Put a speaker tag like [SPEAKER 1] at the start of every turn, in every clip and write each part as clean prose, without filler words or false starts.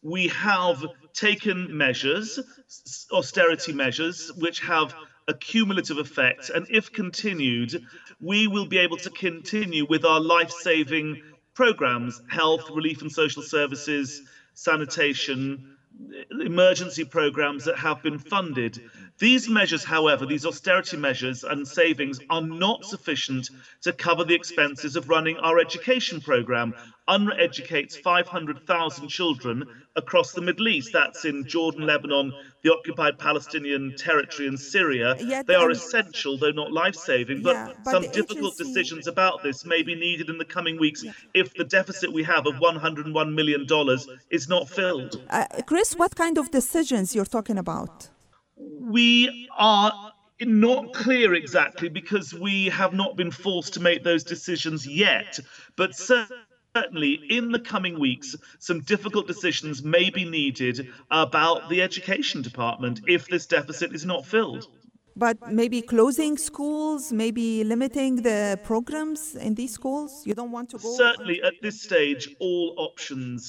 [SPEAKER 1] we have taken measures, austerity measures, which have a cumulative effect. And if continued, we will be able to continue with our life saving programs, health, relief and social services, sanitation, emergency programs that have been funded. These measures, however, these austerity measures and savings are not sufficient to cover the expenses of running our education program. UNRWA educates 500,000 children across the Middle East. That's in Jordan, Lebanon, the occupied Palestinian territory, and Syria.
[SPEAKER 2] Yet,
[SPEAKER 1] They are essential, though not life-saving, but
[SPEAKER 2] yeah, but
[SPEAKER 1] some
[SPEAKER 2] the
[SPEAKER 1] difficult
[SPEAKER 2] agency,
[SPEAKER 1] decisions about this may be needed in the coming weeks
[SPEAKER 2] yeah.
[SPEAKER 1] if the deficit we have of $101 million is not filled.
[SPEAKER 2] Chris, what kind of decisions you're talking about?
[SPEAKER 1] We are not clear exactly because we have not been forced to make those decisions yet, but certainly in the coming weeks, some difficult decisions may be needed about the education department if this deficit is not filled.
[SPEAKER 2] But maybe closing schools, maybe limiting the programs in these schools? You don't want to go
[SPEAKER 1] Certainly, at this stage, all options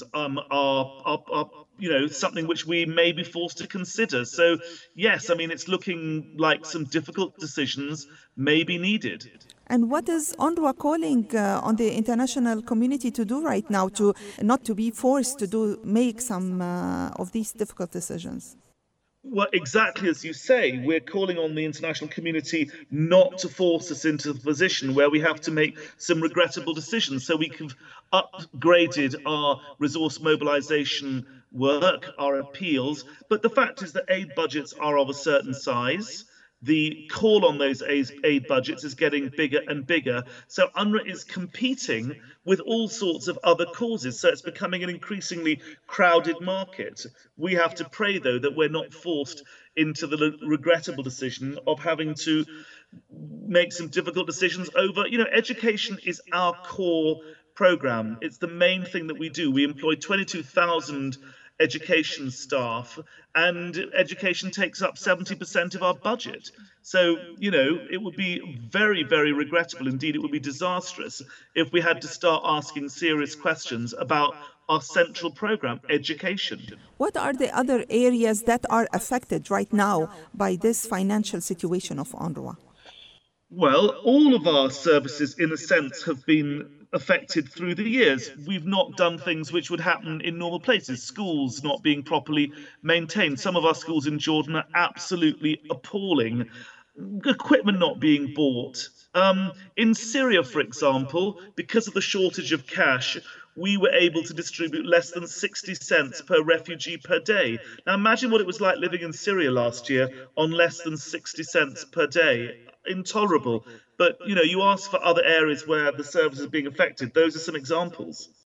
[SPEAKER 1] are something which we may be forced to consider. So, yes, I mean it's looking like some difficult decisions may be needed.
[SPEAKER 2] And what is UNRWA calling on the international community to do right now to not to be forced to make some of these difficult decisions?
[SPEAKER 1] Well, exactly as you say, we're calling on the international community not to force us into the position where we have to make some regrettable decisions. So we have upgraded our resource mobilization work, our appeals. But the fact is that aid budgets are of a certain size. The call on those aid budgets is getting bigger and bigger. So UNRWA is competing with all sorts of other causes. So it's becoming an increasingly crowded market. We have to pray, though, that we're not forced into the regrettable decision of having to make some difficult decisions over, education is our core program. It's the main thing that we do. We employ 22,000 education staff, and education takes up 70% of our budget. So, it would be very, very regrettable. Indeed, it would be disastrous if we had to start asking serious questions about our central program, education.
[SPEAKER 2] What are the other areas that are affected right now by this financial situation of UNRWA?
[SPEAKER 1] Well, all of our services, in a sense, have been affected through the years. We've not done things which would happen in normal places, schools not being properly maintained. Some of our schools in Jordan are absolutely appalling, equipment not being bought. In Syria, for example, because of the shortage of cash, we were able to distribute less than 60 cents per refugee per day. Now, imagine what it was like living in Syria last year on less than 60 cents per day. Intolerable. But, you ask for other areas where the service is being affected. Those are some examples.